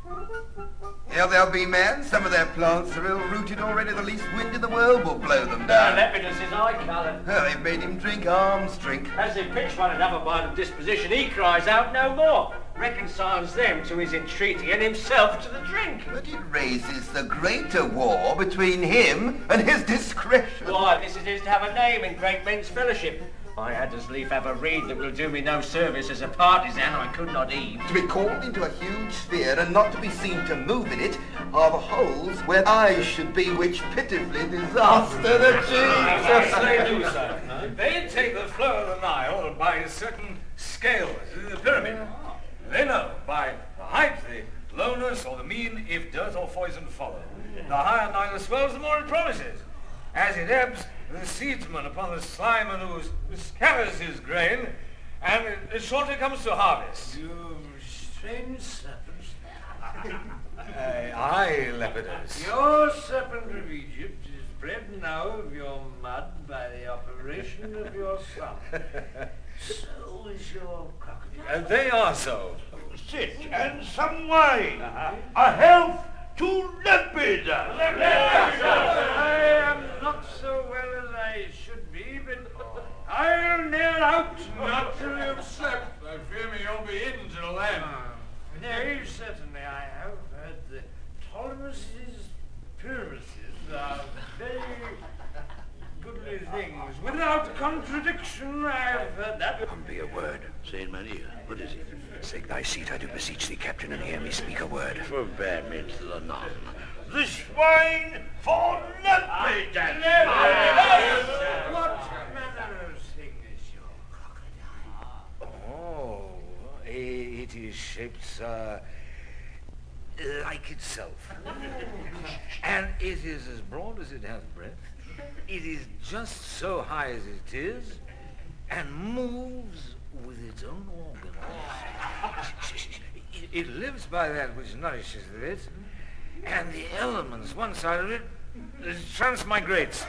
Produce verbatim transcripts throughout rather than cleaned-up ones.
Here they'll be, man. Some of their plants are ill-rooted already. The least wind in the world will blow them down. Uh, Lepidus is eye coloured. Oh, they've made him drink arms drink. As they pitch one another by the disposition, he cries out no more. Reconciles them to his entreaty and himself to the drink. But it raises the greater war between him and his discretion. Why, this is his to have a name in great men's fellowship. I had as lief have a reed that will do me no service as a partisan I could not heave. To be called into a huge sphere and not to be seen to move in it are the holes where eyes should be, which pitifully disaster achieves. Yes, they do, sir. They take the flow of the Nile by certain scales in the pyramid. They know by the height, the lowness, or the mean, if dirt or poison follow. The higher Nile swells, the more it promises. As it ebbs, the seedsman upon the slime and ooze scatters his grain, and it, it shortly comes to harvest. You strange serpents. Aye, aye, Lepidus. Your serpent of Egypt is bred now of your mud by the operation of your son. So is your crocodile. And they are so. Sit and some wine. Uh-huh. A health to Lepidus. I am not so well as I should be, but I'll nail out Not till you've slept. I fear me you'll be in till then. Uh, nay, certainly I have heard the Ptolemy's pyramids are very goodly things. Without contradiction, I have heard that. Pompey, a word. Say in mine ear. What is it? Take thy seat, I do beseech thee, Captain, and hear me speak a word. Forbear me to the none. This wine for Lepidus! What manner of thing is your crocodile? Oh, it is shaped, sir, like itself. And it is as broad as it has breadth. It is just so high as it is, and moves with its own organs. It, it lives by that which nourishes it, and the elements, one side of it, transmigrates.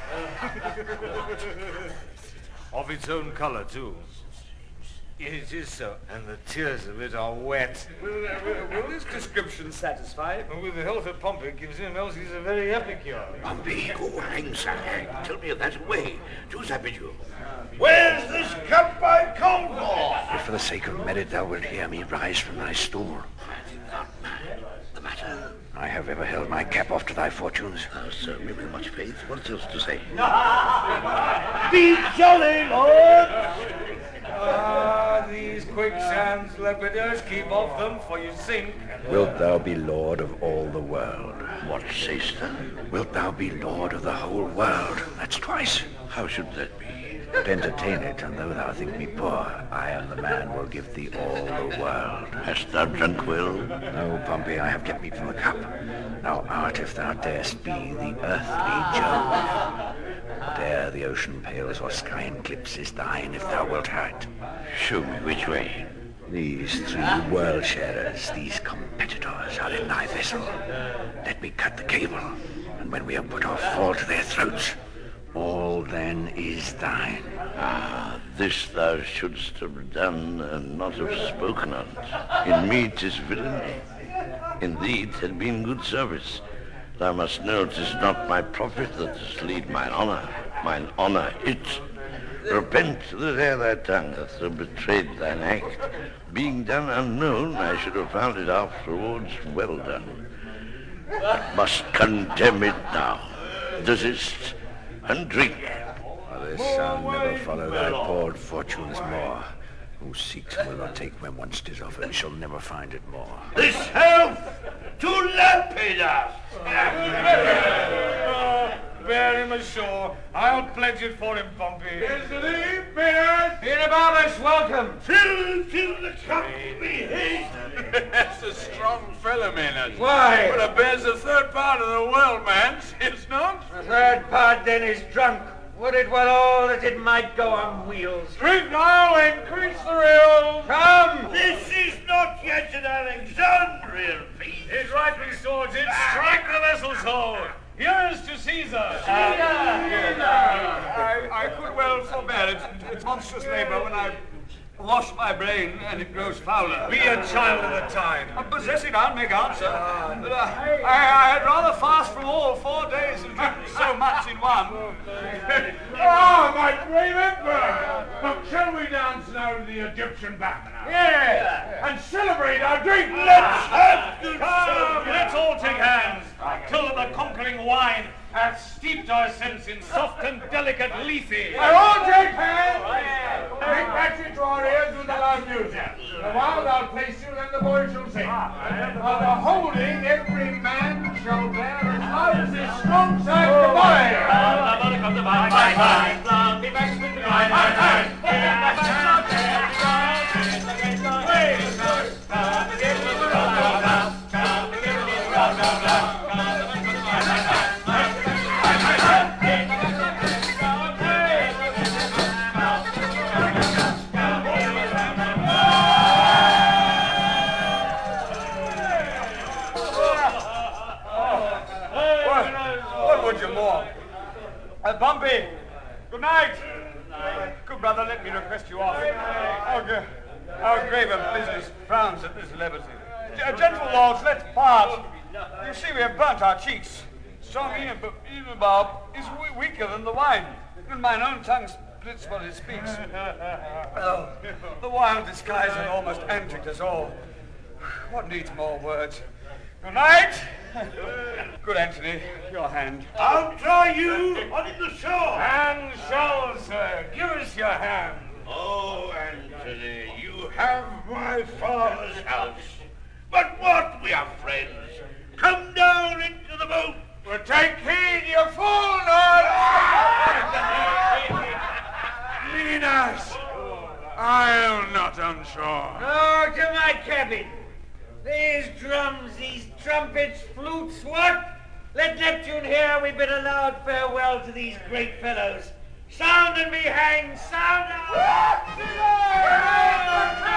Of its own color, too. It is so, and the tears of it are wet. Will, uh, will, will this description satisfy? And with the help of Pompey, it gives him else he's a very epicure. Pompey, go hang, sir, hang. Tell me of that away. Do as I bid you. Where's this cup I come for? If for the sake of merit thou wilt hear me rise from thy stool. Not mad. The matter? I have ever held my cap off to thy fortunes. Ah, sir, me with much faith. What else to say? Be jolly, Lord! Ah, these quicksands, Lepidus, keep off them, for you sink. Wilt thou be lord of all the world? What sayst thou? Wilt thou be lord of the whole world? That's twice. How should that be? But entertain it, and though thou think me poor, I am the man will give thee all the world. Hast thou drunk well? No, Pompey, I have kept me from the cup. Thou art, if thou darest be, the earthly Jove. Whate'er the ocean pales or sky eclipses thine, if thou wilt have it. Show me which way. These three world sharers, these competitors, are in thy vessel. Let me cut the cable, and when we have put off, fall to their throats. All then is thine. Ah, this thou shouldst have done and not have spoken on't. In me 'tis villainy. In thee 'had been good service. Thou must know 'tis not my profit that does lead mine honour. Mine honour it. Repent that ere thy tongue hath so betrayed thine act. Being done unknown, I should have found it afterwards well done. Must condemn it now. Desist and drink. For this shall never follow thy poured fortunes more. Who seeks will not take when once 'tis offered, shall never find it more. This health to Lepidus! Oh, bear him ashore. I'll pledge it for him, Pompey. Here's the lead, Beard! Hierobarbus, welcome. Fill, fill the cup, be haste! That's a strong fellow, man. Why? Well, it bears the third part of the world, man. It's not. The third part, then, is drunk. Would it were all that it might go on wheels. Drink now, increase the real. Come! This is not yet an Alexandrian feast. It rightly swords it. Strike the vessel's hull. Here is to Caesar. I, I could well forbear it. It's monstrous labour when I wash my brain and it grows fouler. Be a child of the time. I possess it, I'll make answer. But I, I, I had rather fast from all four days and drink so much in one. Oh, my brave emperor! Look, shall we dance now to the Egyptian bacchanal? Yes! And celebrate our drink! Let's have the Come, let's all take hands till the conquering wine hath steeped our sense in soft and delicate lethe. I all take hands! Bring battery to our ears with the loud music. The while I'll place you, then the boys shall sing. While the holding, every man shall bear as loud as his strong side the What would you more? Uh, Bumpy, good night. Good brother, let me request you off. Our, g- our graver business frowns at this levity. G- gentle lords, let's part. You see, we have burnt our cheeks. Strong Enubob is we- weaker than the wine. Even mine own tongue splits what it speaks. Oh, the wild disguise and almost antic as all. What needs more words? Good night. Good Anthony, your hand. I'll try you on the shore. Hand shall, sir. Give us your hand. Oh, Anthony, you have my father's house. But what? We are friends. Come down into the boat. Well, take heed, you fool, Lord! Minas, I'll not on shore. Oh, to my cabin. These drums, these trumpets, flutes, what? Let Neptune hear we bid a loud farewell to these great fellows. Sound and be hanged, sound out!